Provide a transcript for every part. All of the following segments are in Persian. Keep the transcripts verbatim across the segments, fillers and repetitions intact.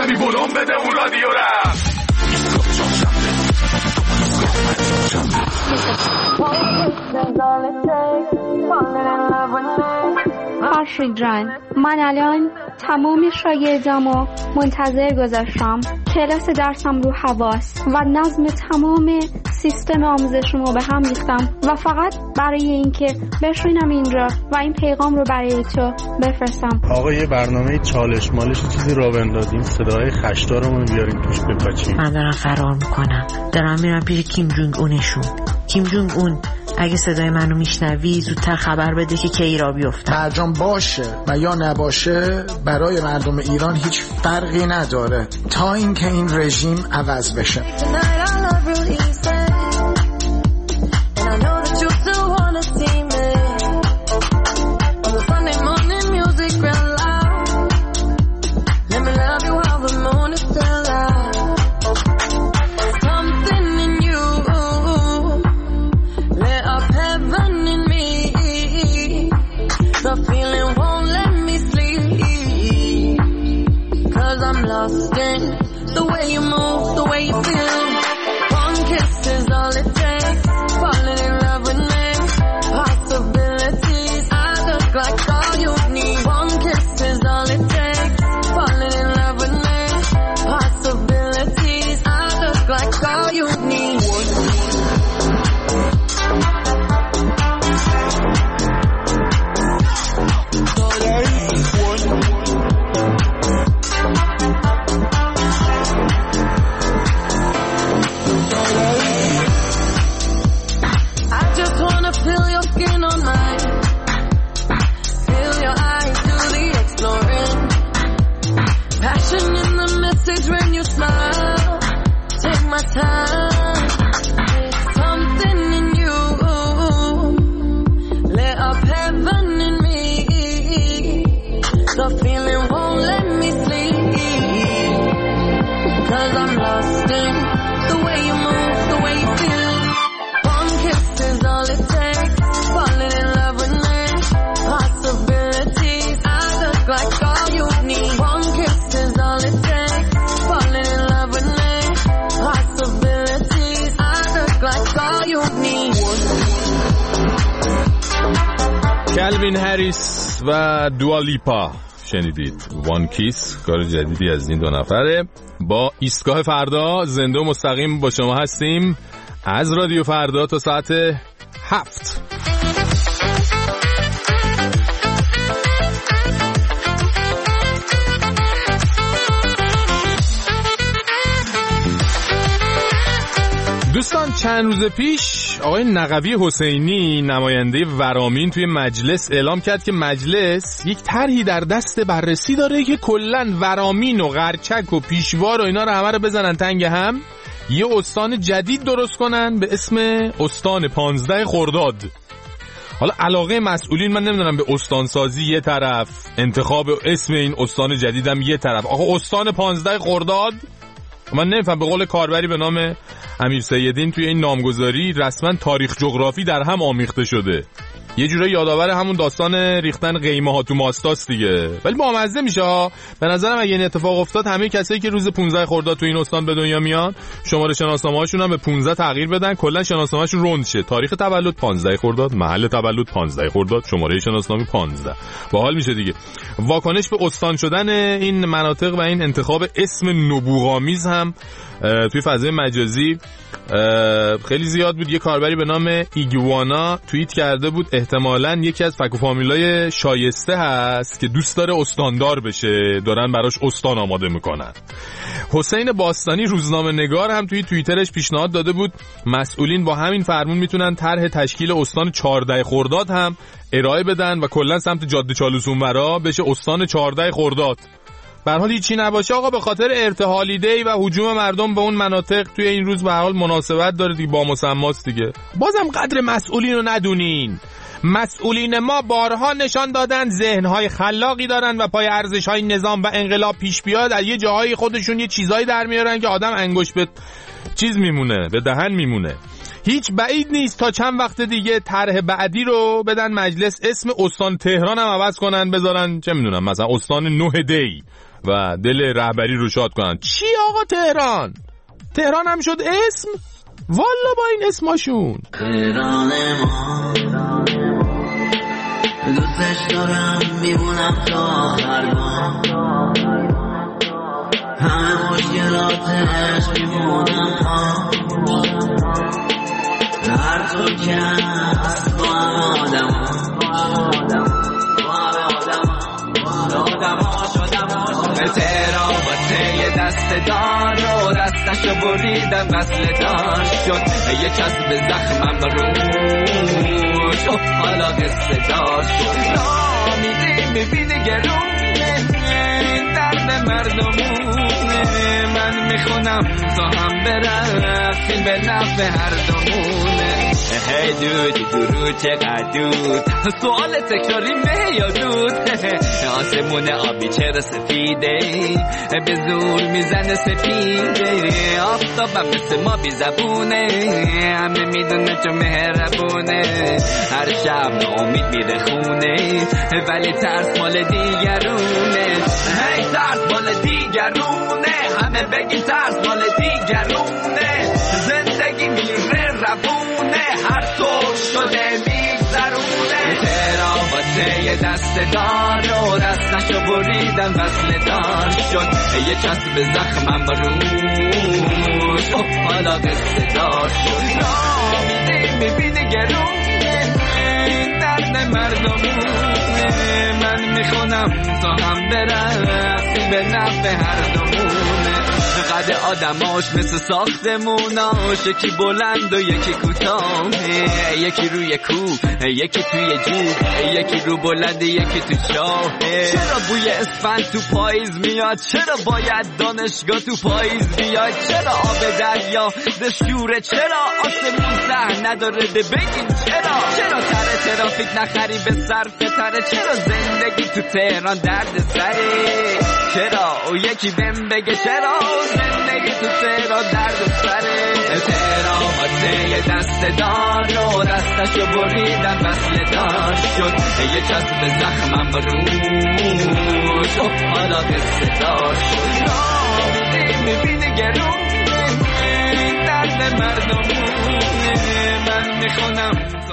کمی بلوم بده اون رادیو رفت. خورشید جان، من الان تمام شاگردامو منتظر گذاشتم. کلاس درسم رو حواس و نظم تمام سیستم آموزشمو به هم ریختم و فقط برای اینکه بشینم اینجا و این پیغام رو برای تو بفرستم. آقا یه برنامه چالش مالش چیزی را بندازیم، صدای خشدارمون بیاریم توش بپاچیم. من دارم فرار میکنم، دارم میرم پیش کیم جونگ اونشون. کیم جونگ اون اگه صدای منو میشنوی زودتر خبر بده که کی را بیفتم. برجام باشه و یا نباشه برای مردم ایران هیچ فرقی نداره تا اینکه این رژیم عوض بشه. کلوین هریس و دوالیپا شنیدید. وان کیس، کار جدیدی از این دو نفره. با ایستگاه فردا زنده و مستقیم با شما هستیم از رادیو فردا تا ساعت هفت. دوستان، چند روز پیش آقای نقوی حسینی نماینده ورامین توی مجلس اعلام کرد که مجلس یک طرحی در دست بررسی داره که کلاً ورامین و غرچک و پیشوار و اینا رو همه رو بزنن تنگ هم، یه استان جدید درست کنن به اسم استان پانزده خرداد. حالا علاقه مسئولین من نمیدونم به استانسازی یه طرف، انتخاب اسم این استان جدیدم یه طرف. آقا استان پانزده خرداد، من نمیفهم. به قول کاربری به نام امیر سیدین توی این نامگذاری رسما تاریخ جغرافی در هم آمیخته شده. یه جورایی یادآور همون داستان ریختن قیمه ها تو ماستاست دیگه. ولی بامزه میشه ها. به نظرم اگه این اتفاق افتاد همه کسایی که روز پانزده خرداد تو این استان به دنیا میان شماره شناسنامه‌هاشون هم به پانزده تغییر بدن، کلا شناسنامه‌شون رند شه. تاریخ تولد پانزده خرداد، محل تولد پانزده خرداد، شماره شناسنامه پانزده. باحال میشه دیگه. واکنش به استان شدن این مناطق و این انتخاب اسم نبوغامیز هم توی فضای مجازی خیلی زیاد بود. یه کاربری به نام ایگوانا توییت کرده بود احتمالاً یکی از فک و فامیلای شایسته هست که دوست داره استاندار بشه، دارن براش استان آماده میکنن. حسین باستانی روزنامه نگار هم توی توییترش پیشنهاد داده بود مسئولین با همین فرمون میتونن طرح تشکیل استان چهارده خرداد هم ارائه بدن و کلا سمت جاده چالوس اونورا بشه استان چهارده خرداد. به هر حال هیچی نباشه آقا، به خاطر ارتحالی دی و هجوم مردم به اون مناطق توی این روز به هر حال مناسبت داره دیگه، با مسماست دیگه. بازم قدر مسئولین رو ندونین. مسئولین ما بارها نشان دادن ذهن‌های خلاقی دارن و پای ارزش‌های نظام و انقلاب پیش بیاد از یه جاهای خودشون یه چیزایی در میارن که آدم انگوش به چیز میمونه، به دهن میمونه. هیچ بعید نیست تا چند وقت دیگه طرح بعدی رو بدن مجلس، اسم استان تهران هم عوض کنن، بذارن چه میدونم مثلا استان نه دی و دل رهبری رو شاد کنن. چی آقا تهران؟ تهران هم شد اسم؟ والا با این اسماشون. تهران ما دوستش دارم، میمونم تا آخر ما، همه مشکلاتش میمونم ها، هر طور که هست با هم آدم تهران واسه یه دست دار و دستشو بریدم وصل دار شد، یه چسب زخمم روش و حالا قصه دار شد، نامیدی میبینی گرونه درد مردمونه، من میخونم تا هم برفتیم به نفع هر دومونه. هی دود درود چقدر دود، سوال تکراری مه یا دود، آسمون آبی چرا سفیده به زور میزنه سپیده، آفتابم مثل ما بی زبونه همه میدونه چون مهربونه، هر شب ناامید میره خونه ولی ترس مال دیگرونه، هی ترس مال دیگرونه، همه بگی ترس مال دیگرونه، زندگی میره روونه هر طور شده میگذرونه. تهران واسه یه دست دار و دستشو بریدن وصل دار شد، یه چسب زخمم روش و حالا قصه دار شد، نامیدی میبینی گرونه درد مردمونه، من میخونم تا هم برفتیم به نفع هر دومونه، قد آدماش مثل ساختموناش، یکی بلند و یکی کوتاه، یکی روی کوه یکی توی جوب، یکی رو بلند یکی تو چاه، چرا بوی اسفند تو پاییز میاد، چرا باید دانشگاه تو پاییز بیاد، چرا آب دریا دشوره، چرا آسمون سهر نداره بگین چرا، چرا تره ترافیک نخری به صرف تره، چرا زندگی تو تهران درد سره، چرا او یکی بهم بگه چرا زندگی تو تهران درد سره. تهران واسه یه دست دار و دستشو بریدن وصل دار شد، یه چسب زخمم روش و حالا قصه دار شد، نامیدی میبینی گرونه درد مردمونه، من میخونم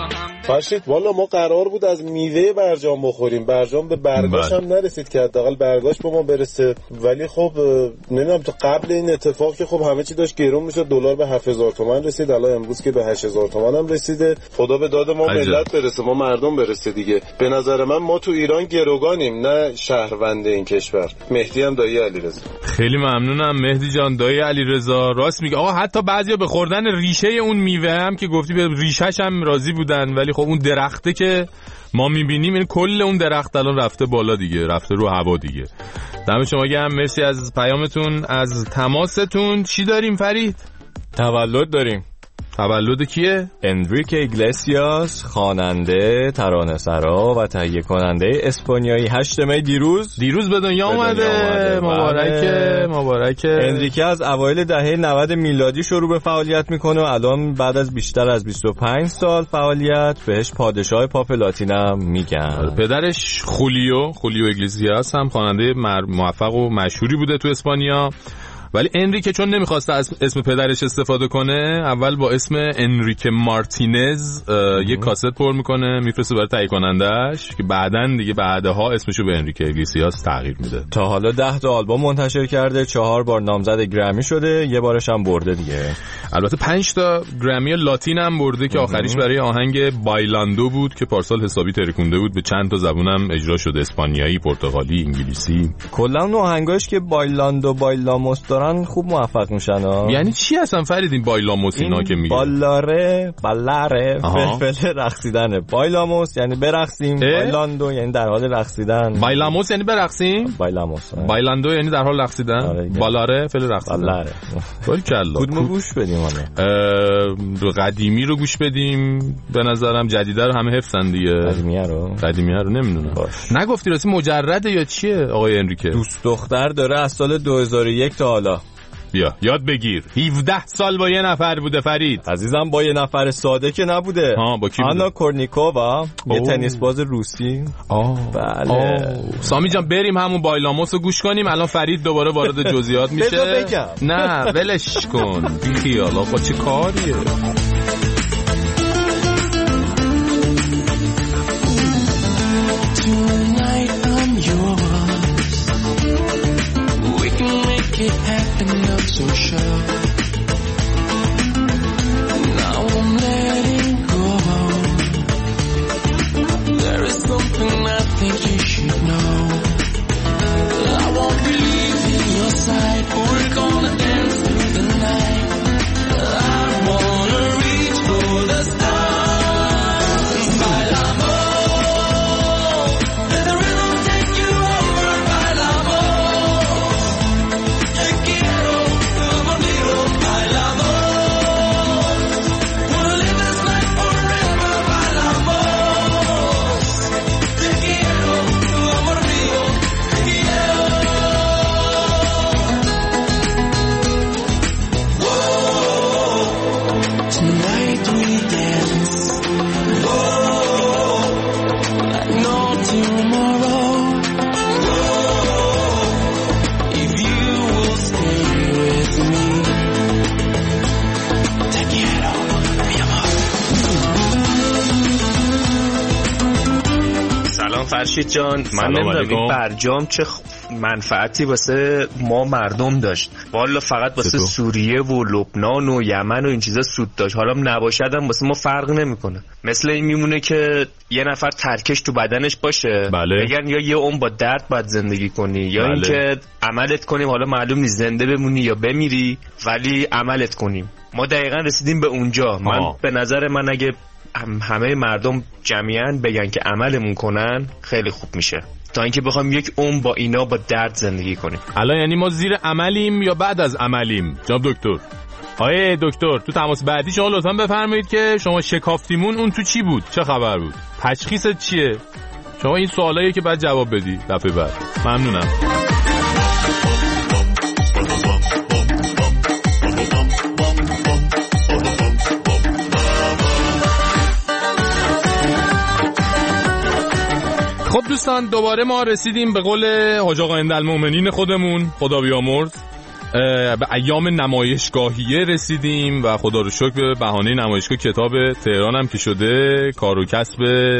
فرشید والا ما قرار بود از میوه برجام بخوریم، برجام به برگاش هم نرسید که حداقل برگاش به ما برسه، ولی خب نمیدونم تا قبل این اتفاق که خب همه چی داشت گرون میشد، دلار به هفت هزار تومان رسید، الان امروز که به هشت هزار تومان هم رسیده، خدا به داد ما ملت برسه، ما مردم برسه دیگه. به نظر من ما تو ایران گروگانیم نه شهروند این کشور. مهدی هم دایی علیرضا. خیلی ممنونم مهدی جان دایی علیرضا، راست میگه آقا، حتی بعضیا به خوردن ریشه اون میوه هم که گفتی به ریشه‌ش هم راضی بودن، ولی خب اون درخته که ما میبینیم این کل اون درخت الان رفته بالا دیگه، رفته رو هوا دیگه. دم شما گرم، مرسی از پیامتون، از تماستون. چی داریم فرید؟ تولد داریم. تولد کیه؟ انریک ایگلسیاس، خواننده، ترانه‌سرا و تهیه کننده اسپانیایی. هشتم می دیروز دیروز به دنیا اومده. مبارکه مبارکه. انریکه از اوایل دهه نود میلادی شروع به فعالیت میکنه و الان بعد از بیشتر از بیست و پنج سال فعالیت بهش پادشاه پاپ لاتینم میگن. پدرش خولیو خولیو ایگلسیاس هم خواننده موفق و مشهوری بوده تو اسپانیا، ولی انریکه چون نمیخواسته از اسم پدرش استفاده کنه، اول با اسم انریکه مارتینز یک کاست پر میکنه میفرسته برای تهیه کنندش که بعدن دیگه بعدها اسمشو به انریکه ایگلسیاس تغییر میده. تا حالا ده تا آلبوم منتشر کرده، چهار بار نامزد گرمی شده، یه بارش هم برده دیگه. البته پنج تا گرمی لاتین هم برده که آخریش برای آهنگ بایلاندو بود که پارسال حسابی ترکونده بود، به چند تا زبونم اجرا شده، اسپانیایی، پرتغالی، انگلیسی. کلا اون آهنگاش که بایلاندو بایلاموس خوب موفق میشن ها. یعنی چی اصلا فرید این بایلاموس اینا که میگه؟ بالاره بالاره فلفل رقصیدنه. بایلاموس یعنی برقصیم، بایلاندو یعنی در حال رقصیدن. بایلاموس یعنی برقصیم، بایلاموس. بایلاندو یعنی در حال رقصیدن. بالاره فعل رقصیدن. بالاره. باریکلا. کدومو گوش بدیم حالا؟ قدیمی رو گوش بدیم به نظرم، جدیده رو همه حفظن دیگه. قدیمیه رو قدیمیه رو نمیدونم. نگفتی راستی مجرده یا چیه آقای انریکه؟ دوست دختر داره از سال دو هزار و یک تا حالا. بیا یاد بگیر. هفده سال با یه نفر بوده فرید عزیزم. با یه نفر ساده که نبوده. ها با کی بوده؟ آنا کورنیکووا، یه تنیس باز روسی. آه بله. آه. سامی جان بریم همون بایلاموس رو گوش کنیم. الان فرید دوباره وارد جزئیات میشه. بذار بگم. نه ولش کن بی خیال. آقا چه کاریه؟ It happened, I'm so sure. Now I'm letting go. There is something I think you should know. I won't be leaving your side. We're gonna dance through the night. I wanna reach for the stars. Bailamos. Let the rhythm take you over. Bailamos. فرشید جان، من نمیدونم این برجام چه منفعتی واسه ما مردم داشت. والا فقط واسه سوریه و لبنان و یمن و این چیزا سود داشت. حالا نباشدم واسه ما فرق نمیکنه. مثل این میمونه که یه نفر ترکش تو بدنش باشه، بله. بگن یا یه عمر با درد باید زندگی کنی یا بله. اینکه عملت کنیم، حالا معلوم نیست زنده بمونی یا بمیری ولی عملت کنیم. ما دقیقاً رسیدیم به اونجا. من آه. به نظر من اگه همه مردم جمعیاً بگن که عملمون کنن خیلی خوب میشه، تا اینکه بخوام یک عمر با اینا با درد زندگی کنیم. الان یعنی ما زیر عملیم یا بعد از عملیم جناب دکتر؟ آیه دکتر تو تماس بعدی شما لطفاً بفرمایید که شما شکافتیمون اون تو چی بود؟ چه خبر بود؟ تشخیصت چیه؟ شما این سوالاییه که بعد جواب بدی دفعه بعد. ممنونم. خب دوستان دوباره ما رسیدیم به قول حاج آقا عندالمؤمنین خودمون خدا بیامرز، به ایام نمایشگاهیه رسیدیم و خدا رو شکر به بهانه نمایشگاه کتاب تهران هم که شده کار و کسب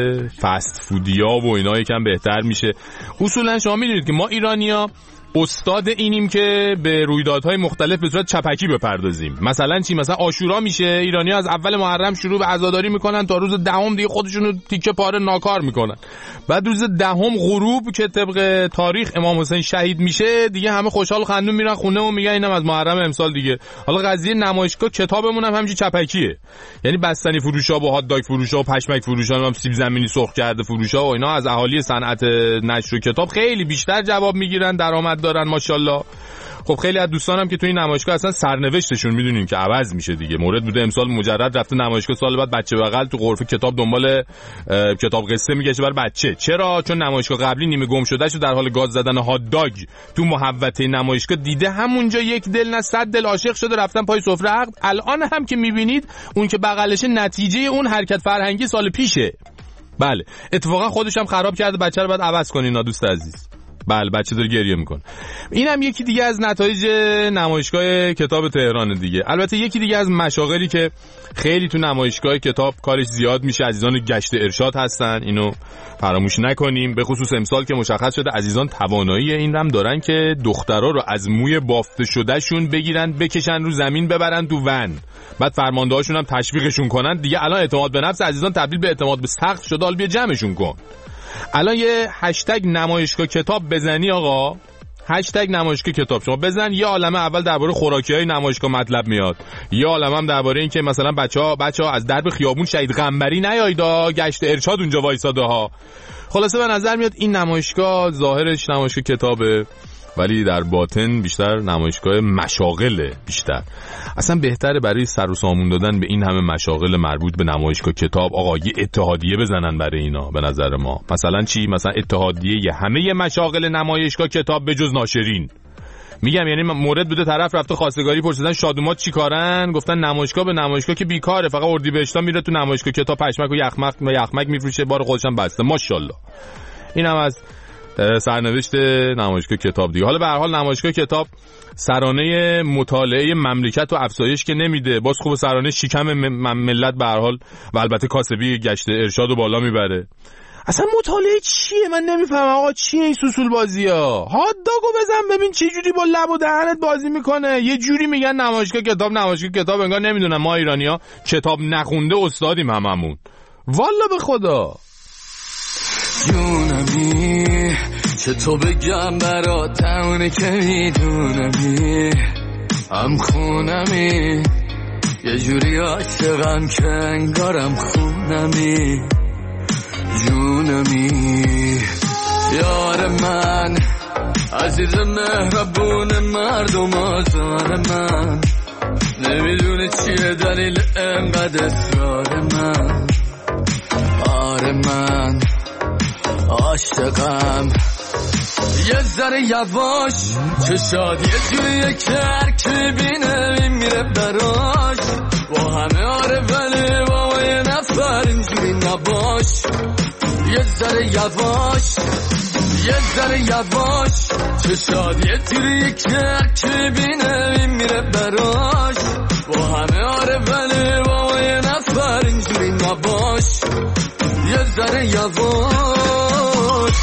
فست فودیا و اینا یکم بهتر میشه. اصولا شما میدونید که ما ایرانیا استاد اینیم که به رویدادهای مختلف به صورت چپکی بپردازیم. مثلا چی؟ مثلا عاشورا میشه، ایرانی‌ها از اول محرم شروع به عزاداری میکنن تا روز دهم دیگه خودشونو تیکه پاره ناکار میکنن. بعد روز دهم غروب که طبق تاریخ امام حسین شهید میشه دیگه همه خوشحال خندون میرن خونه و میگن اینم از محرم امسال دیگه. حالا قضیه نمایشگاه کتابمون هم همین چپکیه، یعنی بستنی فروشا و هات داگ فروشا و پشمک فروشا و سیب زمینی سرخ کرده فروشا و اینا از اهالی صنعت نشر و کتاب خیلی بیشتر جواب میگیرن، درآمد دارن ماشاءالله. خب خیلی از دوستانم که تو این نمایشگاه اصلا سرنوشتشون میدونین که عوض میشه دیگه. مورد بوده امسال مجرد رفته نمایشگاه، سال بعد بچه بغل تو غرفه کتاب دنبال کتاب قصه میگشه برای بچه. چرا؟ چون نمایشگاه قبلی نیمه گم شده شو در حال گاز زدن هات داگ تو محوطه نمایشگاه دیده، همونجا یک دل نه صد دل عاشق شده رفتن پای سفره عقد. الان هم که میبینید اون که بغلشه نتیجه اون حرکت فرهنگی سال پیشه. بله اتفاقا خودش هم خراب کرده، بچه رو باید عوض کنین دوست عزیز. بله بچه داره گریه میکنه. اینم یکی دیگه از نتایج نمایشگاه کتاب تهران دیگه. البته یکی دیگه از مشاغلی که خیلی تو نمایشگاه کتاب کارش زیاد میشه عزیزان گشت ارشاد هستن، اینو فراموش نکنیم. به خصوص امسال که مشخص شده عزیزان توانایی این هم دارن که دخترها رو از موی بافته شده شون بگیرن بکشن رو زمین ببرن تو ون، بعد فرماندهاشون هم تشویقشون کنن دیگه. الان اعتماد به نفس عزیزان تبدیل به اعتماد به سقف شده، حالا بیا جمعشون کن. الان یه هشتگ نمایشگاه کتاب بزنی آقا، هشتگ نمایشگاه کتاب شما بزن، یه عالمه اول درباره خوراکی‌های نمایشگاه مطلب میاد، یه عالمه هم درباره این که مثلا بچه‌ها بچه‌ها از درب خیابون شهید قنبری نیایدا، گشت ارشاد اونجا وایساده ها. خلاصه به نظر میاد این نمایشگاه ظاهرش نمایشگاه کتابه ولی در باطن بیشتر نمایشگاه مشاغله بیشتر. اصلا بهتره برای سر و سامون دادن به این همه مشاغل مربوط به نمایشگاه کتاب آقا یه اتحادیه بزنن برای اینا. به نظر ما مثلا چی؟ مثلا اتحادیه همه مشاغل نمایشگاه کتاب به جز ناشرین. میگم یعنی مورد بوده طرف رفته خواستگاری پرسیدن شادومات چیکارن، گفتن نمایشگاه به نمایشگاه که بیکاره، فقط اردیبهشتا میره تو نمایشگاه کتاب پشمک و یخمک و یخمک میفروشه، بار خودشم بسته. ماشاءالله. اینم از سرنوشت نمایشگاه کتاب دیگه. حالا به هر حال نمایشگاه کتاب سرانه مطالعه مملکت و افزایش که نمیده، باز خوب سرانه شکم ملت به هر حال و البته کاسبی گشت ارشاد و بالا میبره. اصلا مطالعه چیه؟ من نمیفهمم آقا، چیه این سوسول بازی ها؟ هات داگو بزن ببین چه جوری با لب و دهنت بازی میکنه. یه جوری میگن نمایشگاه کتاب نمایشگاه کتاب، انگار نمیدونم ما ایرانی‌ها کتاب نخونده استادیم هممون. والا به خدا. جونمی چه تو بگم برات اونه که میدونمی، هم خونمی یه جوری عاشقم که انگارم خونمی. جونمی یار من عزیز مهربون مردم آزار من، نمیدونه چیه دلیل انقدر اصرار من. آره من عاشقم، یه ذره یواش چشاد یه جوریه که هرکی بینه میره براش، با همه آره ولی با یه نفر اینجوری نباش. یه ذره یواش یه ذره یواش چشاد یه جوریه که هرکی بینه میره براش، با همه آره ولی با یه نفر اینجوری نباش. یه ذره یواش.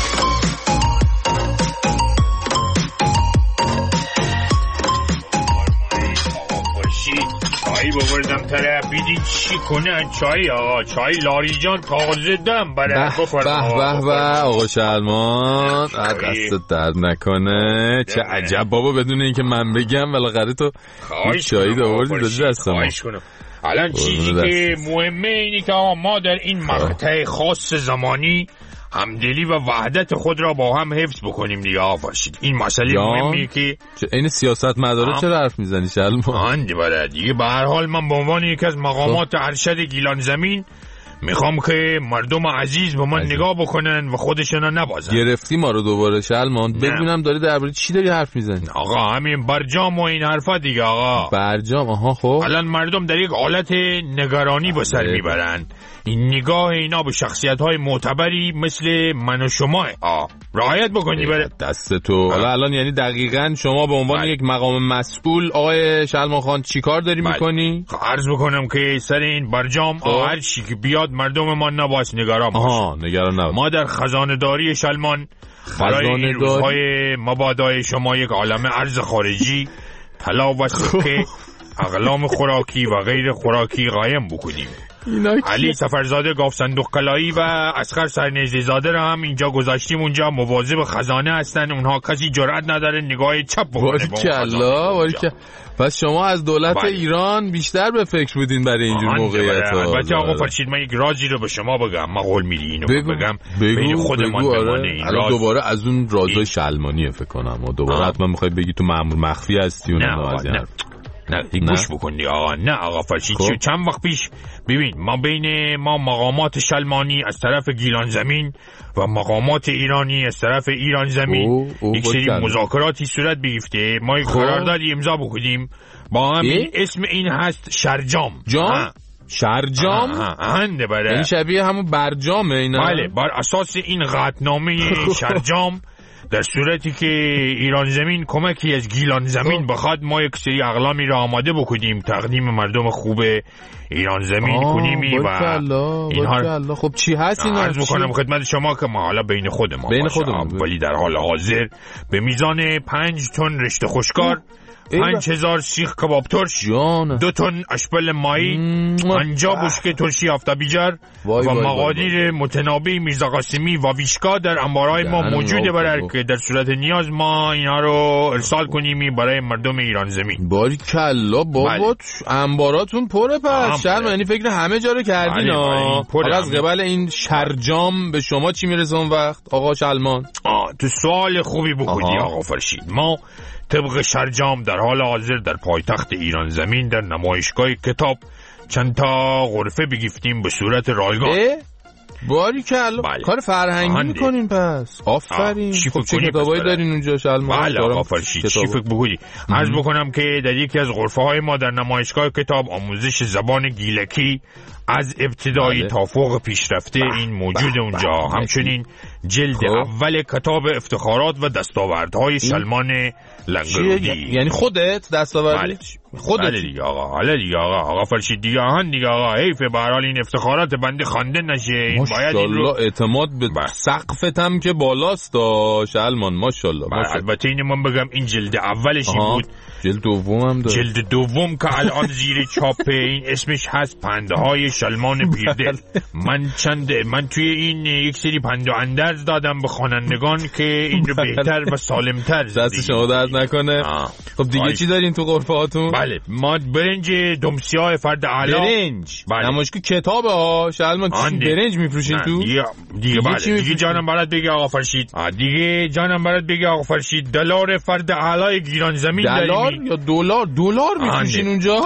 چایی ببردم طرف بیدین چی کنن. چایی آقا، چای لاریجان تازه دم برای بفرم. به به به آقا شلمان، دستت درد نکنه. چه عجب بابا، بدون اینکه من بگم بالاخره تو چایی دوردی دادی دستم. خواهش کنم. الان چیزی که مهمه اینی که آقا ما در این مقطع خاص زمانی همدلی و وحدت خود را با هم حفظ بکنیم دیگه. آفرشید این مسئله مهمیه که این سیاست مداره چرا حرف میزنی شلمان؟ اندی برای دیگه به هر حال من به عنوان یکی از مقامات ارشد گیلان زمین میخوام که مردم عزیز به من نگاه بکنن و خودشون نبازن. گرفتی ما رو دوباره شلمان، ببینم داری درباره چی داری حرف میزنی؟ آقا همین برجام و این حرفا دیگه آقا. برجام؟ آها خب الان مردم در یک حالت نگرانی به سر میبرن. این نگاه اینا به شخصیت‌های معتبری مثل من و شما آ رعایت بکنی بره دست تو. حالا الان یعنی دقیقاً شما به عنوان یک مقام مسئول آقای شلمان خان چی کار داری بل. میکنی؟ عرض بکنم که سر این برجام هر چی که بیاد مردم ما نباید نگران باشه. آها نگران نباش. ما در خزانه داری شلمان برای این روزهای مبادای شما یک عالم ارز خارجی طلا و سکه اقلام خوراکی و غیر خوراکی قایم بکنیم. علی سفرزاده گاف صندوق کلایی و اصغر سرنیزی زاده را هم اینجا گذاشتیم. اونجا مواظب خزانه هستن، اونها کسی جرأت نداره نگاه چپ بکنه. باریکلا. پس شما از دولت بله. ایران بیشتر به فکر بودین برای اینجور موقعیت‌ها. البته آقا فرشید من یک رازی رو به شما بگم، من قول میدی اینو بگو. بگم بین خودمان بمونه. این الان دوباره از اون رازای شلمانیه فکر کنم و دوباره حتما میخوای بگی تو مأمور مخفی هستی اون از این حرف. نه گوش بکنی آقا. نه آقا فرشید خب. چند وقت پیش ببین ما بین ما مقامات شلمانی از طرف گیلان زمین و مقامات ایرانی از طرف ایران زمین او، او یک سری مذاکراتی صورت بگیفته. ما یک قراردادی امضا بکنیم با هم. این اسم این هست شرجام. جام؟ شرجام؟ هنده بره این شبیه همون برجامه اینا. بله بر اساس این قطعنامه شرجام در صورتی که ایران زمین کمکی از گیلان زمین بخواد ما یک سری اقلامی را آماده بکنیم تقدیم مردم خوب ایران زمین کنیم و اینها. خب چی هست اینا؟ عرض بکنم خدمت شما که ما حالا بین خود ما بین خودمون ولی در حال حاضر به میزان پنج تن رشته خشکار، پنج هزار سیخ کباب ترش، دو تن اشپل مایی، پنجاه بشکه ترشی آفتابیجر و مقادیر متنابی میرزا قاسمی و ویشکا در انبارهای ما موجوده برای که در صورت نیاز ما اینا رو ارسال کنیم برای مردم ایران زمین. باریکلا بابا انباراتون پره. پس شرم یعنی فکر همه جا رو کردین. حالا از قبل این شرجام به شما چی میرسه اون وقت آقا شلمان؟ آه تو سوال خوبی بکنی آقا فرشید. ما طبق شرجام در حال حاضر در پایتخت ایران زمین در نمایشگاه کتاب چند تا غرفه بگیفتیم به صورت رایگان. باریکلا بله. کار فرهنگی میکنین پس آفرین. خب چه کتابایی دارین اونجا شلمان؟ بله آقا فرشید چی فکر بکنی. عرض بکنم که در یکی از غرفه های ما در نمایشگاه کتاب آموزش زبان گیلکی از ابتدایی تا فوق پیشرفته این موجود اونجا. همچنین جلد اول کتاب افتخارات و دستاوردهای شلمان لنگرودی. یعنی خودت دستاوردی؟ خودت بله دیگه آقا. حالا دیگه آقا آقا فرشید دیگه آهن دیگه آقا حیفه به هر حال این افتخارات بنده خوانده نشه. این باید این رو اعتماد به سقفت هم که بالاست شلمان ماشاءالله. البته اینو من بگم این جلد اولش این بود. جلد دوم هم داره. جلد دوم که الان زیر چاپه این اسمش هست پندهای شلمان پیردل. من چند من توی این یک سری پند و اندرز دادم به خوانندگان که این رو بهتر و سالمتر دست شما درد نکنه. خب دیگه باید. چی دارین تو غرفه هاتون؟ بله ما برنج دمسیاه فرد اعلی. برنج بله. نمایشگاه کتابه ها شلمان چی برنج میفروشین تو؟ دیگه دیگه بله دیگه جانم برات بگه آقا فرشید. دیگه جانم برات بگه آقا فرشید دلار فرد اعلی گیران زمین داریم. یا دلار دلار میفروشین اونجا؟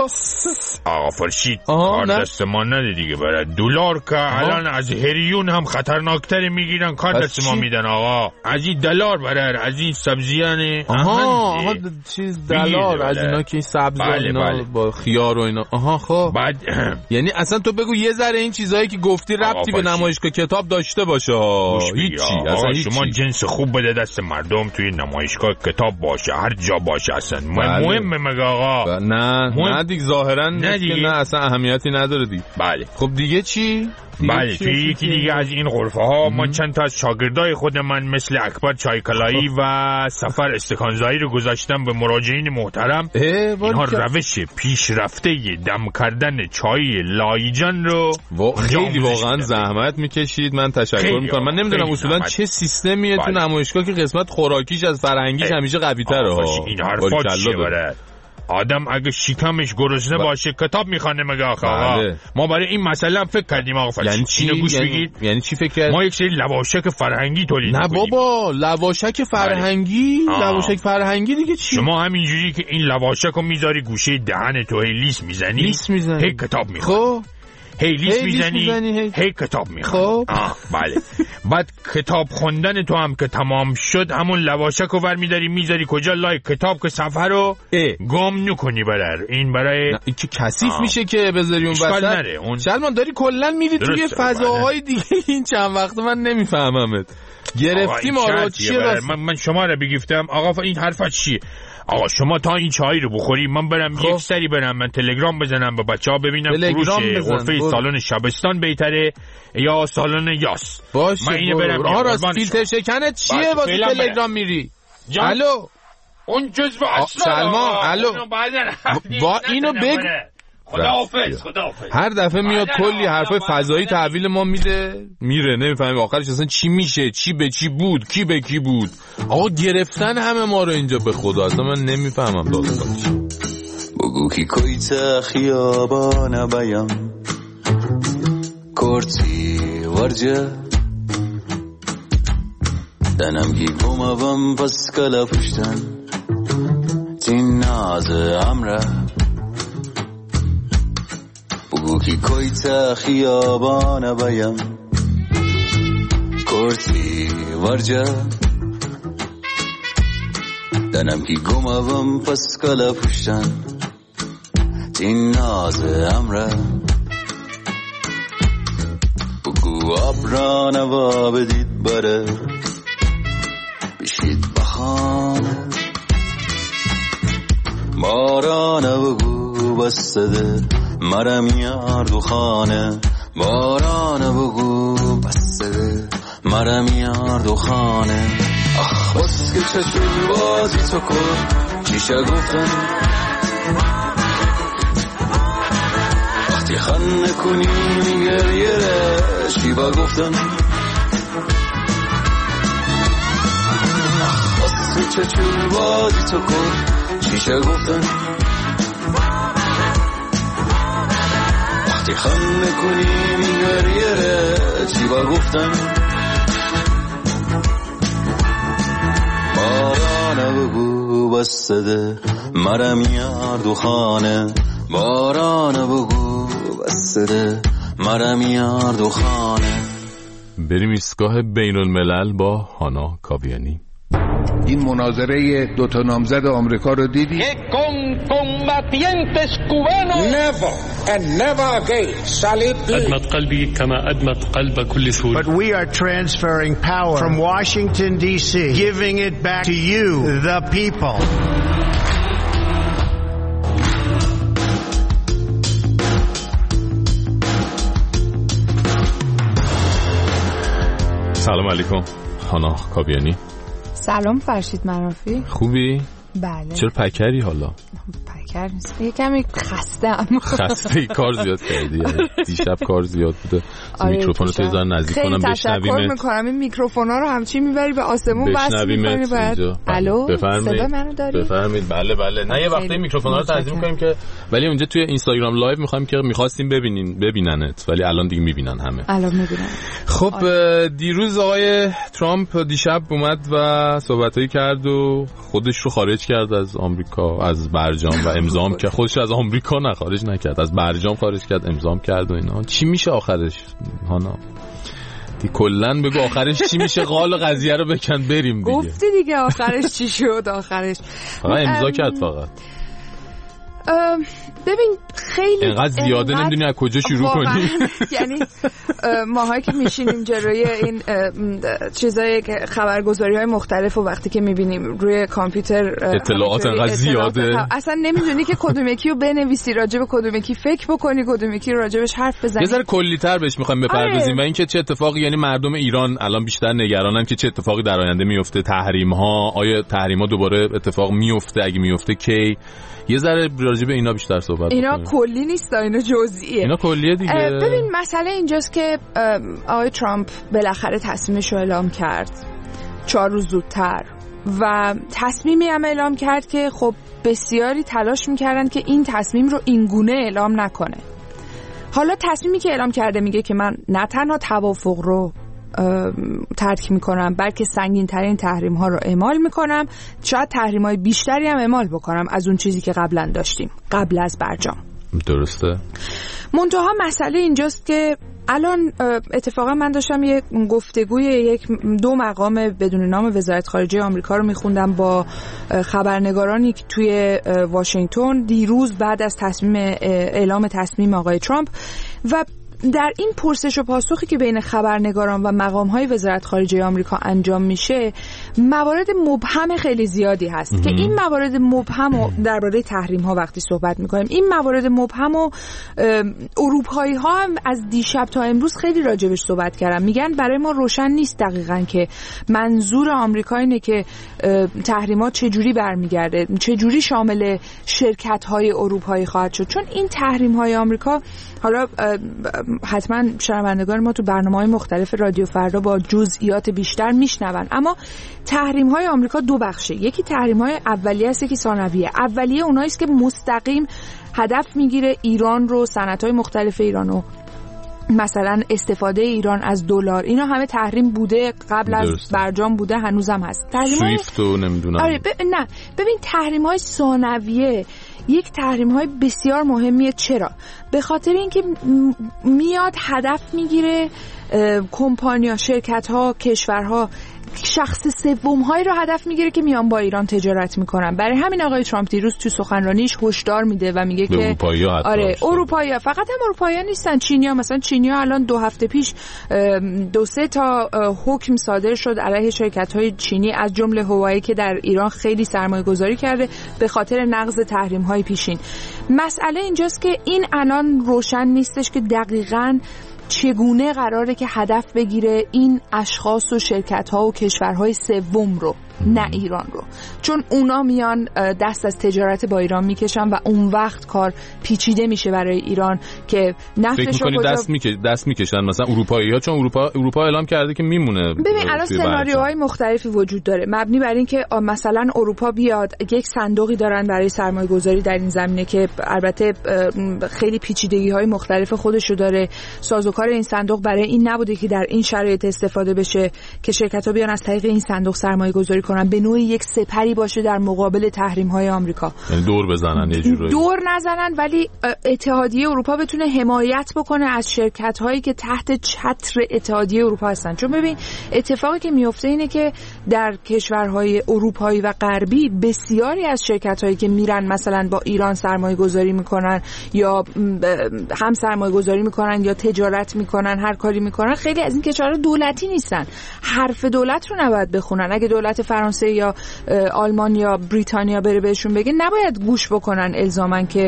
آقا فرشید کار دست ما نده دیگه برای دلار که الان از هریون هم خطرناکتر میگیرن کار دست ما میدن آقا. از این دلار برای از این سبزیانه آها آها چیز دلار از اینا که سبزی بله اینا بله. با خیار و اینا آها خب بعد یعنی اصلا تو بگو یه ذره این چیزایی که گفتی ربطی به نمایشگاه کتاب داشته باشه هیچی اصلا شما جنس خوب بده دست مردم توی نمایشگاه کتاب باشه هر جا باشه اصلا بله. مهمه مگه آقا. نه مهم... نه دیگه ظاهرا نه دیگه نه اصلا اهمیتی نداره دیگه. بله خب دیگه چی؟ بله توی یکی دیگه از این غرفه ها ما چند تا از شاگردای خود من مثل اکبر چایکلایی و سفر استکانزایی رو گذاشتم به مراجعین محترم. اینها روش پیشرفته دم کردن چای لایجان رو و... خیلی واقعا زحمت میکشید. من تشکر میکنم. من نمیدونم اصولا چه سیستمیه بله. تو نمایشگاه که قسمت خوراکیش از فرهنگیش همیشه قوی تره ها. این حرفا چیه برای آدم اگه شکمش گرسنه باشه کتاب میخونه مگه آقا. بله. ما برای این مسئله هم فکر کردیم آقا فرشید. یعنی چی؟ گوش یعنی... بگید. یعنی چی فکر کرد؟ ما یک سری لواشک فرهنگی تولید نه میکنیم. بابا لواشک فرهنگی لواشک فرهنگی دیگه چی؟ شما همینجوری که این لواشک رو میذاری گوشه دهن تو هی لیس میزنی لیس میزنی هی کتاب میخونی. خب هی لیس hey, میزنی هی hey. hey, کتاب میخونی. آه بله. بعد کتاب خوندن تو هم که تمام شد همون لواشک رو ور میداری میذاری کجا لای کتاب که صفحه رو گم نکنی برای این برای این که کثیف میشه که بذاری اون وسط. اون شلمان داری کلا میری توی فضاهای دیگه. این چند وقت من نمیفهممت گرفتی ما رو چیه من, من شما رو بگفتم آقا این حرفت چیه آقا شما تا این چای رو بخوری من برم خب. یک سری برم من تلگرام بزنم به بچه‌ها ببینم فروش غرفه سالن شبستان بهتره یا سالن یاس باشه. من اینو برم آها راست فیلتر شکنت چیه واسه تلگرام میری؟ الو اون جزو اصلا سلمان الو با اینو بگو خداحافظ خداحافظ. هر دفعه میاد کلی حرفای فضایی تحویل ما میده میره نمیفهمیم آخرش اصلا چی میشه چی به چی بود کی به کی بود. آقا گرفتن همه ما رو اینجا به خدا اصلا من نمیفهمم داستان چی. بگو کی کویت خیابان بیام کرتی ورجه دنم کی گموام پس کلا پشتن تین ناز امره بگو کی کویت خیابان بیام کرتی ورجه دنم کی گموام پس کلا پشتن تین ناز امره بگو ابران و بدید بره بشید بخانه بارانه بگو بستده مرم یار دو خانه بارانه بگو بستده مرم یار دو خانه آخ بس که چشم بازی تو کن چیشه گفتن وقتی خنده کنی میگریه شیبا گفتن آخ بس که چشم بازی تو کن چیشه گفتن وقتی خنده کنی میگریه شیبا گفتن بارانه بگو بستده مرم یار دو خانه بارانه بگو بستده مرم یار دو خانه بریم ایستگاه بین الملل با هانا کاویانی. این مناظره دو تا نامزد آمریکا رو دیدی؟ Never and never again shall it be. أدمت قلبي كما أدمت قلب كل سوري. But we are transferring power from Washington D C, giving it back to you, the people. سلام علیکم هانا کاویانی. سلام فرشید منافی. خوبی؟ بله. چرا پکری حالا؟ پکر نیست، یه کمی خستم. خسته کار زیاد کردی؟ دیشب کار زیاد بوده. آره میکروفون رو تو یه نزدیک کنم بشنویم. خیلی تشکر میکنم. این میکروفونا رو همچین میبری به آسمون وصل میکنی باید. الو صدا منو داری؟ بفرمایید. بله بله. نه یه وقتی میکروفونا رو تنظیم کنیم که ولی اونجا توی اینستاگرام لایو میخوایم که میخواستیم ببینین ببیننت ولی الان دیگه میبینن همه. الان میبینن. خب دیروز آقای ترامپ دیشب اومد و صحبتایی کرد و خودش رو خارج کرد از آمریکا، از برجام و امضام که خودش از آمریکا نه خارج نکرد، از برجام خارج کرد، امضام کرد و اینا. چی میشه آخرش هانا؟ دی کلن بگو آخرش چی میشه؟ قال قضیه رو بکن بریم دیگه. گفتی دیگه آخرش چی شد؟ آخرش فقط امضا کرد فقط. ببین خیلی اینقدر زیاده نمیدونی از کجا شروع کنی. یعنی ماهایی که میشینیم جلوی این چیزای خبرگزاری های مختلف و وقتی که میبینیم روی کامپیوتر اطلاعات انقدر زیاده اصلا نمیدونی که کدوم یکی رو بنویسی، راجع به کدوم یکی فکر بکنی، کدوم یکی رو راجبش حرف بزنی. یه ذره کلی‌تر بهش میخوایم بپردازیم. آره. و اینکه چه اتفاقی، یعنی مردم ایران الان بیشتر نگرانن که چه اتفاقی در آینده میفته. تحریم ها، آیا تحریم ها دوباره اتفاق میفته؟ اگه میفته کی؟ یه ذره راجع به اینا بیشتر صحبت اینا بکنیم. کلی نیست، اینا جزئیه. اینا کلیه دیگه. ببین مسئله اینجاست که آقای ترامپ بالاخره تصمیمش رو اعلام کرد چهار روز زودتر و تصمیمی هم اعلام کرد که خب بسیاری تلاش میکردن که این تصمیم رو اینگونه اعلام نکنه. حالا تصمیمی که اعلام کرده میگه که من نه تنها توافق رو ترک میکنم بلکه سنگین ترین تحریم ها رو اعمال میکنم، شاید تحریم های بیشتری هم اعمال بکنم از اون چیزی که قبلا داشتیم قبل از برجام. درسته. منتها مسئله اینجاست که الان اتفاقا من داشتم یه گفتگوی یک دو مقام بدون نام وزارت خارجه آمریکا رو میخوندم با خبرنگارانی که توی واشنگتن دیروز بعد از تصمیم اعلام تصمیم آقای ترامپ، و در این پرسش و پاسخی که بین خبرنگاران و مقام‌های وزارت خارجه آمریکا انجام میشه موارد مبهم خیلی زیادی هست که این موارد مبهم و درباره تحریم‌ها وقتی صحبت می‌کنیم این موارد مبهم و اروپایی‌ها هم از دیشب تا امروز خیلی راجبش صحبت کردن. میگن برای ما روشن نیست دقیقاً که منظور آمریکا اینه که تحریم‌ها چجوری برمیگرده، چجوری شامل شرکت‌های اروپایی خواهد شد، چون این تحریم‌های آمریکا حالا حتما شنوندگان ما تو برنامه‌های مختلف رادیو فردا با جزئیات بیشتر میشنون، اما تحریم‌های آمریکا دو بخشه. یکی تحریم‌های اولیه است، یکی ثانویه. اولیه اونایی است که مستقیم هدف میگیره ایران رو، صنعت‌های مختلف ایران رو، مثلا استفاده ایران از دلار، اینا همه تحریم بوده قبل از برجام بوده، هنوزم هست. تحریم‌های سویفت و نمیدونم. آره ب... نه ببین تحریم‌های ثانویه یک تحریم‌های بسیار مهمیه. چرا؟ به خاطر اینکه میاد هدف میگیره کمپانی‌ها، شرکت‌ها، کشورها، شخص سوم‌هایی رو هدف میگیره که میان با ایران تجارت میکنن. برای همین آقای ترامپ دیروز تو سخنرانیش هشدار میده و میگه که اروپایی‌ها، آره اروپایی‌ها، فقط هم اروپایی‌ها نیستن، چینی‌ها، مثلا چینی‌ها الان دو هفته پیش دو سه تا حکم صادر شد علیه شرکت‌های چینی از جمله هوایی که در ایران خیلی سرمایه‌گذاری کرده به خاطر نقض تحریم‌های پیشین. مسئله اینجاست که این الان روشن نیستش که دقیقاً چگونه قراره که هدف بگیره این اشخاص و شرکت‌ها و کشورهای سوم رو، نه ایران رو، چون اونا میان دست از تجارت با ایران میکشن و اون وقت کار پیچیده میشه برای ایران که نفتش رو کجا دست میکشن دست میکشن مثلا اروپایی‌ها، چون اروپا اروپا اعلام کرده که میمونه. ببین الان سناریوهای مختلفی وجود داره مبنی بر این که مثلا اروپا بیاد یک صندوقی دارن برای سرمایه‌گذاری در این زمینه که البته خیلی پیچیدگی‌های مختلف خودش رو داره. سازوکار این صندوق برای این نبوده که در این شرایط استفاده بشه که شرکت‌ها بیان از طریق این صندوق سرمایه‌گذاری کنن، به نوعی یک سپری باشه در مقابل تحریم‌های آمریکا. یعنی دور بزنن یه جوری. دور نزنن ولی اتحادیه اروپا بتونه حمایت بکنه از شرکت‌هایی که تحت چتر اتحادیه اروپا هستن. چون ببین اتفاقی که میفته اینه که در کشورهای اروپایی و غربی بسیاری از شرکت‌هایی که میرن مثلا با ایران سرمایه‌گذاری میکنن یا هم سرمایه‌گذاری میکنن یا تجارت میکنن، هر کاری میکنن، خیلی از این کشورها دولتی نیستن. حرف دولت رو نباید بخونن. اگه دولت فرانسه یا آلمان یا بریتانیا بره بهشون بگه نباید گوش بکنن الزاماً که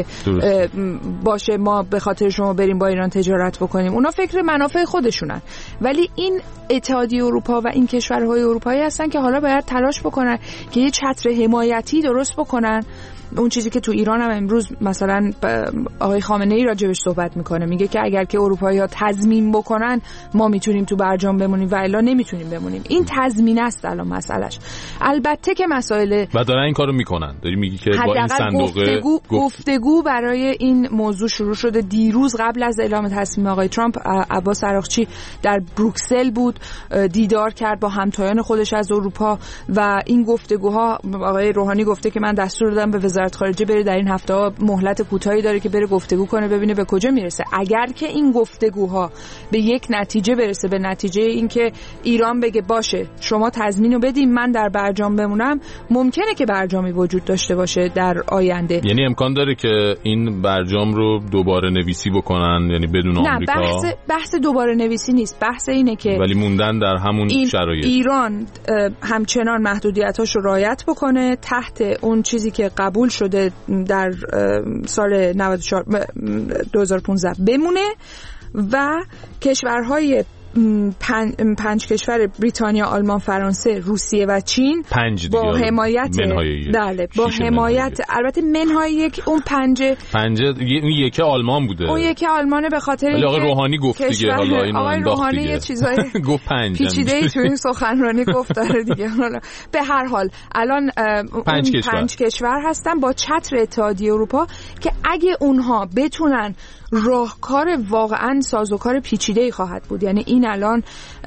باشه ما به خاطر شما بریم با ایران تجارت بکنیم. اونا فکر منافع خودشونن. ولی این اتحادیه اروپا و این کشورهای اروپایی هستن که حالا باید تلاش بکنن که یه چتر حمایتی درست بکنن. اون چیزی که تو ایران هم امروز مثلا آقای خامنه‌ای راجبش صحبت میکنه، میگه که اگر که اروپایی‌ها تضمین بکنن ما میتونیم تو برجام بمونیم و الا نمیتونیم بمونیم. این تضمین است الان مسئلهش. البته که مسائل و دارن این کارو میکنن. داری میگی که با این صندوق گفتگو, گفتگو برای این موضوع شروع شده. دیروز قبل از اعلام تصمیم آقای ترامپ، عباس عراقچی در بروکسل بود، دیدار کرد با همتایان خودش از اروپا و این گفتگوها آقای روحانی گفته که من دستور دادم به وزارت خارجه بره در این هفته ها مهلت کوتاهی داره که بره گفتگو کنه ببینه به کجا میرسه. اگر که این گفتگوها به یک نتیجه برسه، به نتیجه اینکه ایران بگه باشه شما تضمینو بدیم من در برجام بمونم، ممکنه که برجامی وجود داشته باشه در آینده. یعنی امکان داره که این برجام رو دوباره نویسی بکنن، یعنی بدون آمریکا؟ نه، بحث بحث دوباره نویسی نیست. بحث اینه که ولی موندن در همون این شرایط. ایران همچنان محدودیتاشو رعایت بکنه، تحت اون چیزی که قبول شده در سال نود و چهار دو هزار و پانزده بمونه و کشورهای پنج, پنج کشور بریتانیا، آلمان، فرانسه، روسیه و چین پنج با حمایت بله با حمایت البته منهای یک اون پنج پنج اون یکی آلمان بوده، اون یکی آلمانه به خاطر اینکه آقای روحانی گفت دیگه حالا اینو آقای روحانی یه چیزای گفت پنج پیچیده‌ای تو این سخنرانی گفت داره دیگه. حالا به هر حال الان پنج اون کشور. پنج کشور هستن با چتر اتحادیه اروپا که اگه اونها بتونن راهکار واقعا سازوکار پیچیده‌ای خواهد بود. یعنی این الان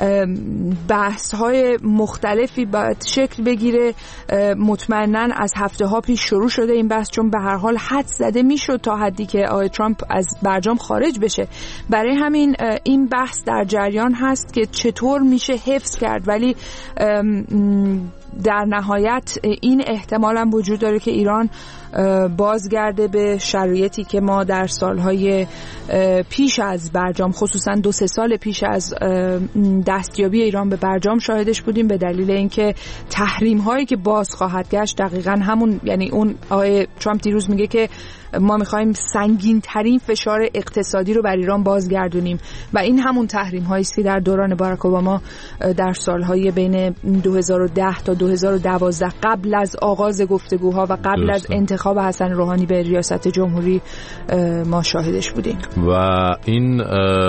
بحث‌های مختلفی باید شکل بگیره. مطمئناً از هفته‌ها پیش شروع شده این بحث، چون به هر حال حد زده میشد تا حدی که آقای ترامپ از برجام خارج بشه. برای همین این بحث در جریان هست که چطور میشه حفظ کرد، ولی در نهایت این احتمال هم وجود داره که ایران بازگرده به شرایطی که ما در سالهای پیش از برجام، خصوصا دو سه سال پیش از دستیابی ایران به برجام شاهدش بودیم، به دلیل اینکه تحریم هایی که باز خواهد گشت دقیقاً همون، یعنی اون آقای ترامپ دیروز میگه که ما میخوایم سنگین ترین فشار اقتصادی رو بر ایران بازگردونیم و این همون تحریم هایی است که در دوران باراک اوباما در سالهای بین دو هزار و ده تا دو هزار و دوازده قبل از آغاز گفتگوها و قبل درسته. از انتخاب حسن روحانی به ریاست جمهوری ما شاهدش بودیم. و این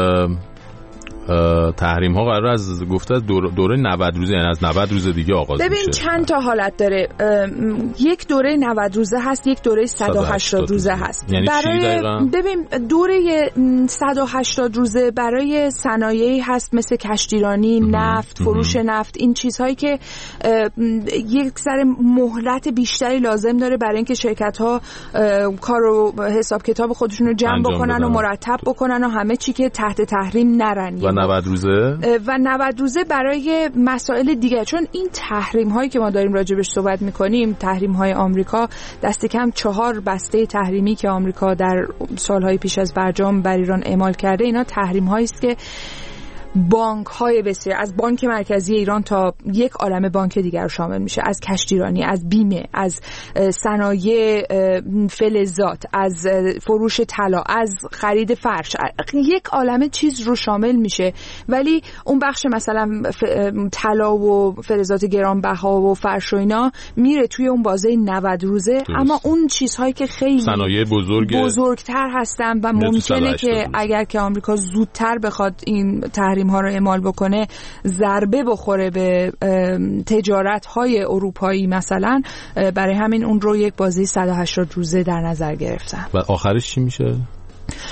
تحریم ها قرار از گفته از دور دوره نود روزه، یعنی از نود روز دیگه آغاز ببین میشه. چند تا حالت داره. یک دوره نود روزه هست، یک دوره صد و هشتاد روزه هست. یعنی برای ببین دوره صد و هشتاد روزه برای صنایعی هست مثل کشتیرانی، نفت، فروش نفت، این چیزهایی که یک ذره مهلت بیشتری لازم داره برای اینکه شرکت ها کار و حساب کتاب خودشون رو جمع بکنن بدن. و مرتب بکنن و همه چی که تحت تحریم نرن. و نود روزه و نود روزه برای مسائل دیگه، چون این تحریم هایی که ما داریم راجبش صحبت میکنیم، تحریم های آمریکا، دست کم چهار بسته تحریمی که آمریکا در سالهای پیش از برجام بر ایران اعمال کرده، اینا تحریم هایی است که بانک های بسیار، از بانک مرکزی ایران تا یک عالمه بانک دیگر شامل میشه، از کشتیرانی، از بیمه، از صنایع فلزات، از فروش طلا، از خرید فرش، یک عالمه چیز رو شامل میشه. ولی اون بخش مثلا طلا و فلزات گرانبها و فرش و اینا میره توی اون بازه نود روزه درست. اما اون چیزهایی که خیلی صنایع بزرگ بزرگتر هستن و ممکنه که اگر که آمریکا زودتر بخواد این تحریم ها رو اعمال بکنه ضربه بخوره به تجارت های اروپایی مثلا، برای همین اون رو یک بازی صد و هشتاد روزه در نظر گرفتن. و آخرش چی میشه؟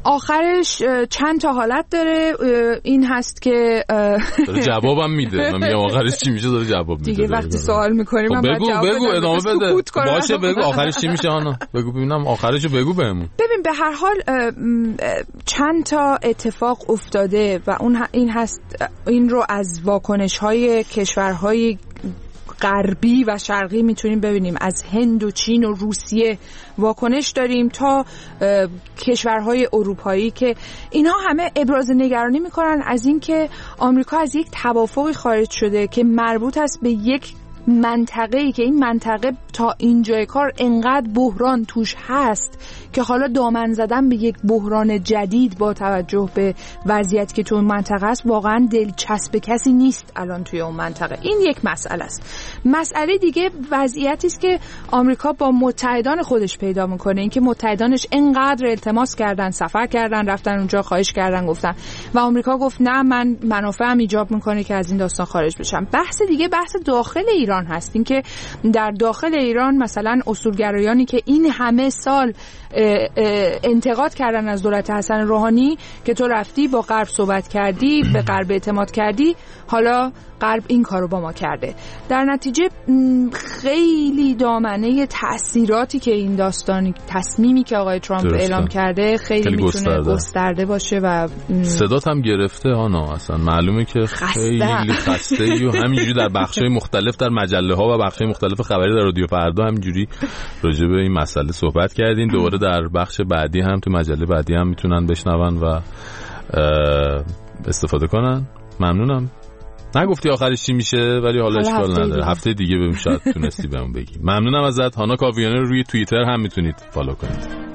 آخرش چند تا حالت داره. این هست که داره جوابم میده. من میگم آخرش چی میشه داره جواب میده. دیگه وقتی سوال میکنیم من بگو بگو ادامه بده. باشه بگو آخرش چی میشه آنا. بگو ببینم آخرشو بگو بهمون. ببین به هر حال چند تا اتفاق افتاده و اون این هست، این رو از واکنش‌های کشورهای غربی و شرقی میتونیم ببینیم. از هند و چین و روسیه واکنش داریم تا کشورهای اروپایی که اینها همه ابراز نگرانی میکنن از اینکه آمریکا از یک توافقی خارج شده که مربوط است به یک منطقه‌ای که این منطقه تا اینجای کار انقدر بحران توش هست که حالا دامن زدن به یک بحران جدید با توجه به وضعیتی که تو اون منطقه است واقعا دلچسب کسی نیست الان توی اون منطقه. این یک مسئله است. مسئله دیگه وضعیتی است که آمریکا با متحدان خودش پیدا میکنه، اینکه متحدانش انقدر التماس کردن، سفر کردن، رفتن اونجا، خواهش کردن، گفتن و آمریکا گفت نه، من منافعم ایجاب میکنه که از این داستان خارج بشم. بحث دیگه بحث داخل ایران هست، اینکه در داخل ایران مثلا اصولگرایانی که این همه سال انتقاد کردن از دولت حسن روحانی که تو رفتی با غرب صحبت کردی، به غرب اعتماد کردی، حالا غرب این کارو با ما کرده. در نتیجه خیلی دامنه تأثیراتی که این داستانی، تصمیمی که آقای ترامپ درسته. اعلام کرده خیلی, خیلی میتونه گسترده. گسترده باشه و صدات هم گرفته آنا، اصلا معلومه که خیلی خسته ای و همینجوری در بخش‌های مختلف در مجله ها و بخش‌های مختلف خبری در رادیو فردا همینجوری راجع به این مسئله صحبت کردین. دوباره در بخش بعدی هم تو مجله بعدی هم میتونن بشنون و استفاده کنن. ممنونم. نگفتی آخرش چی میشه ولی حالا اشکال نداره، هفته دیگه ببین شاید تونستی بهمون بگی. ممنونم ازت. هانا کاویانی رو روی توییتر هم میتونید فالو کنید.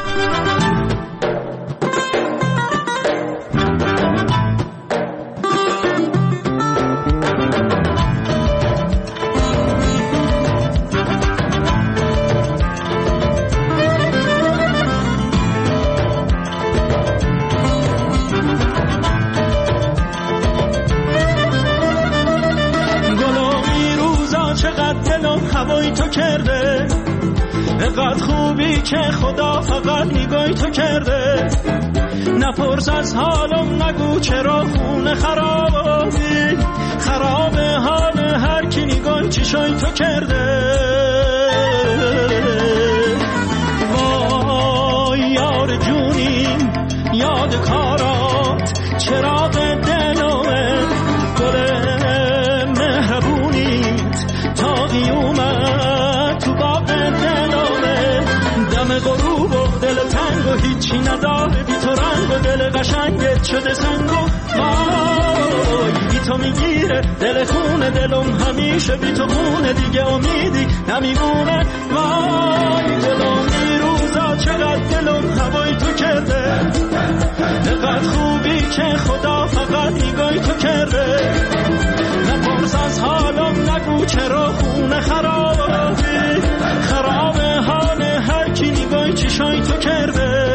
اینقدر خوبی که خدا فقط نگاهی تو کرده، نپرس از حالم، نگو چرا خونه خرابی، خراب حال هر کی نگاهی چشای تو کرده. وای یار جونیم یاد کارات، چراغ دلوه گل مهربونیت تا قیومت تو باغ دلوه، دم غروب و دل تنگ و هیچی نداره بی تو رنگ و دل قشنگت شده سنگ و وای بی تو میگیره دل خونه دلم همیشه بی تو خونه دیگه امیدی نمیمونه. وای دلم میروزا چقدر دلم هوای تو کرده، نقدر خوبی که خدا فقط نگاهی تو کرده، نپرس از حالم، نگو چرا خونه خرابی، خراب حال هر کی نگاهی چشای تو کرده.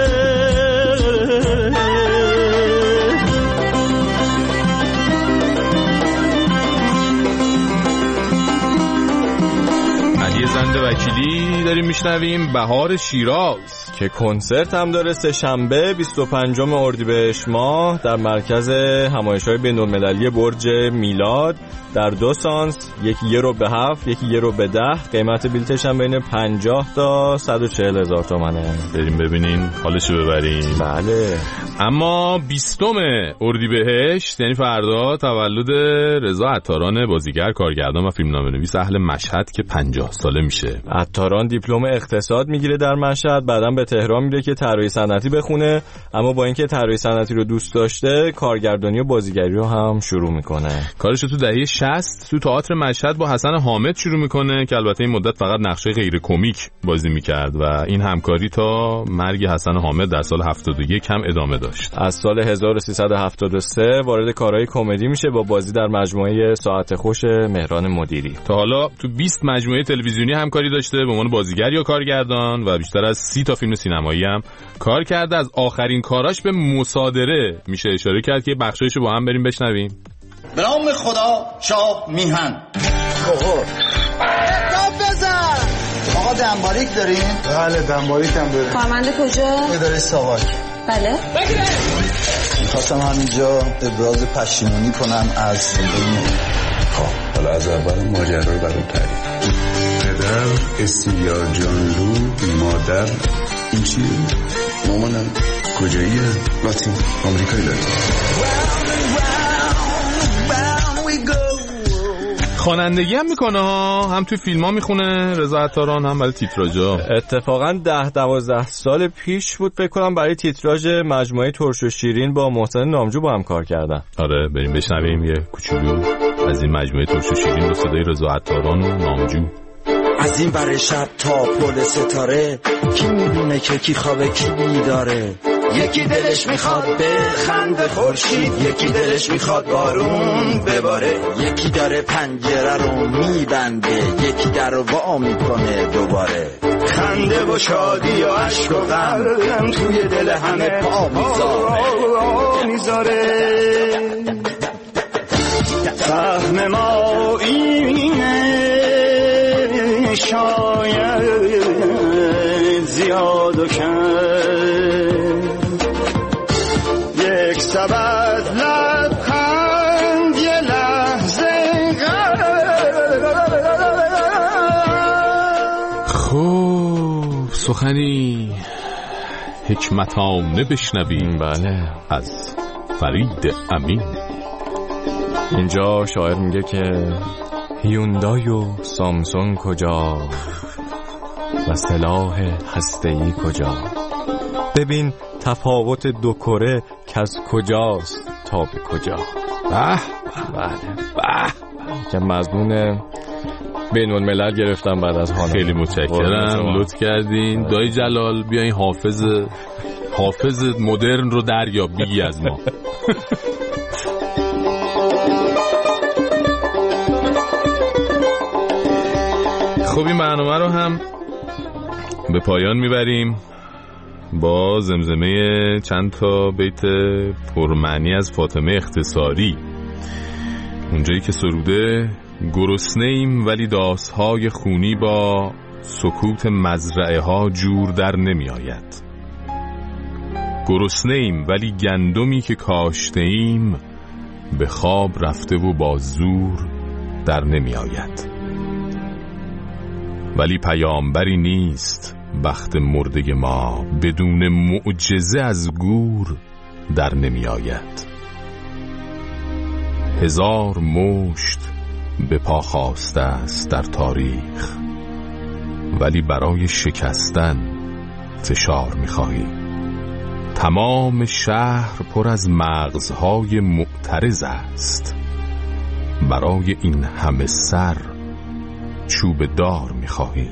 علی زنده وکیلی داریم میشنویم. بهار شیراز که کنسرت هم داره سه شنبه بیست و پنجم اردیبهشت ماه در مرکز همایش‌های بین‌المللی برج میلاد در دو سانس، یکی یه رو به هفت، یکی یه رو به ده. قیمت بلیتش هم بین پنجاه تا صد و چهل هزار تومنه. بریم ببینین حالشو ببریم. بله. اما بیستم اردیبهشت یعنی فردا تولد رضا عطاران، بازیگر، کارگردان و فیلمنامه‌نویس اهل مشهد که پنجاه ساله میشه. عطاران دیپلم اقتصاد میگیره در مشهد، بعداً به تهران میره که طراحی صنعتی بخونه، اما با اینکه طراحی صنعتی رو دوست داشته کارگردانی و بازیگری رو هم شروع میکنه. کارش تو دهه شصت تو تئاتر مشهد با حسن حامد شروع میکنه که البته این مدت فقط نقشه غیر کمیک بازی میکرد و این همکاری تا مرگ حسن حامد در سال هفتاد و یک هم ادامه داشت. از سال هزار و سیصد و هفتاد و سه وارد کارهای کمدی میشه با بازی در مجموعه ساعت خوش مهران مدیری. تا حالا تو بیست مجموعه تلویزیونی همکاری داشته به عنوان بازیگر یا کارگردان و بیشتر از سی تا فیلم سینمایی هم کار کرده. از آخرین کاراش به مصادره میشه اشاره کرد که بخشایشو با هم بریم بشنویم. به نام خدا شاه میهن. اوه دم بزن. آقا دنباریک دارین؟ بله دنباریک هم داریم. کارمند کجا؟ اداره ساواک. بله. میخواستم همینجا ابراز پشیمونی کنم از زندگی. خب حالا از اول ماجرا رو برام تعریف. پدر استیلیا جانلو، مادر این چیه؟ مامانم کجاییه؟ لاتین آمریکایی لاتین. خوانندگی هم میکنه ها، هم توی فیلم ها میخونه رضا عطاران، هم برای تیتراژا. اتفاقا ده دوازده سال پیش بود فکر کنم برای تیتراژ مجموعه ترش و شیرین با محسن نامجو با هم کار کردن. آره بریم بشنویم یه کوچولو از این مجموعه ترش و شیرین با صدای رضا عطاران و نامجو. از این بر شب تا پل ستاره، کی میدونه که کی خوابه کی بیداره. یکی دلش میخواد به خنده خورشید، یکی دلش میخواد بارون بباره. یکی داره پنجره رو میبنده، یکی در رو وا میکنه دوباره. خنده و شادی و عشق و غم توی دل همه پا میذاره. فهم ما اینه شاید زیاد و کم، یک سبد لبخند یه لحظه خوب سخنی حکمتانه بشنویم. بله از فرید امین. اینجا شاعر میگه که هیوندای و سامسونگ کجا و سلاح هسته‌ای کجا، ببین تفاوت دو کره که از کجاست تا به کجا. به بله به که مضمون بین الملل گرفتم بعد از هانا. خیلی متشکرم، لطف کردین. دایی جلال بیاین حافظ حافظ مدرن رو دریاب بگی از ما. خب این برنامه رو هم به پایان میبریم با زمزمه چند تا بیت پرمعنی از فاطمه اختصاری. اونجایی که سروده گرسنه ایم ولی داسهای خونی با سکوت مزرعه ها جور در نمی آید. گرسنه ایم ولی گندمی که کاشته ایم به خواب رفته و با زور در نمی آید. ولی پیامبری نیست بخت مرده ما بدون معجزه از گور در نمی آید. هزار مشت به پا خواسته است در تاریخ، ولی برای شکستن فشار می خواهی. تمام شهر پر از مغزهای معترض است، برای این همه سر چوب دار می‌خواهی.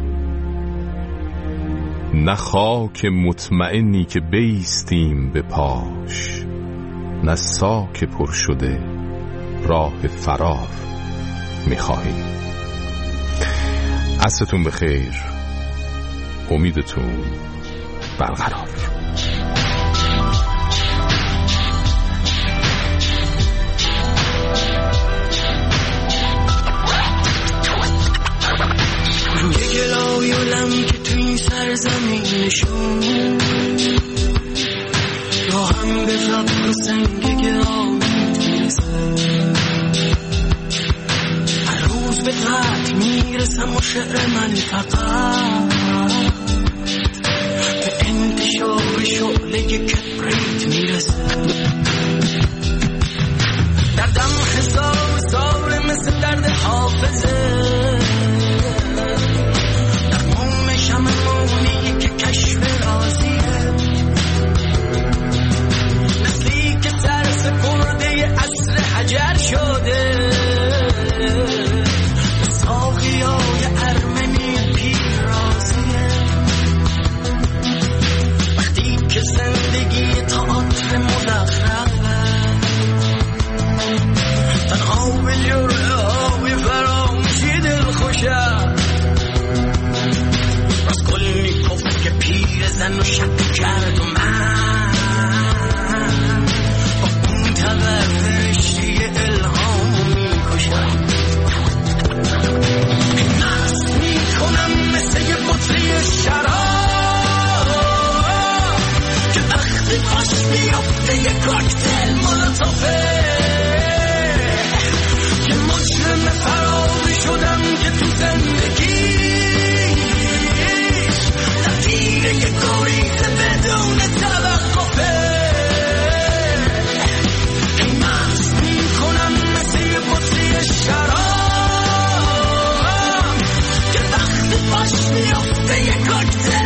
نه خاک مطمئنی که بیستیم به پاش، نه ساک پر شده راه فرار می‌خواهی. عصرتون بخیر، امیدتون برقرار. روی گلای و لم که تو این سرزمینشون یا هم به قبر و سنگ گرامت میرسم، هر روز به قطع میرسم و شعر من فقط به انتشار شعله کبریت میرسم. دردم حساب ساره مثل درد حافظه، هممونی که کشف رازیه، نسلی که ترس برده عصر حجر شده، به ساقیای ارمنی پیرازیه. وقتی که زندگی تئاتر مزخرفه، تنها به جرعه های فراموشی دل صافه که مجرم فراری شدم که تو زندگیش تفکیر یه گریز بدون توقفه این مست میکنم مثل یه بطری شراب که وقت باش میافته یه کوکتل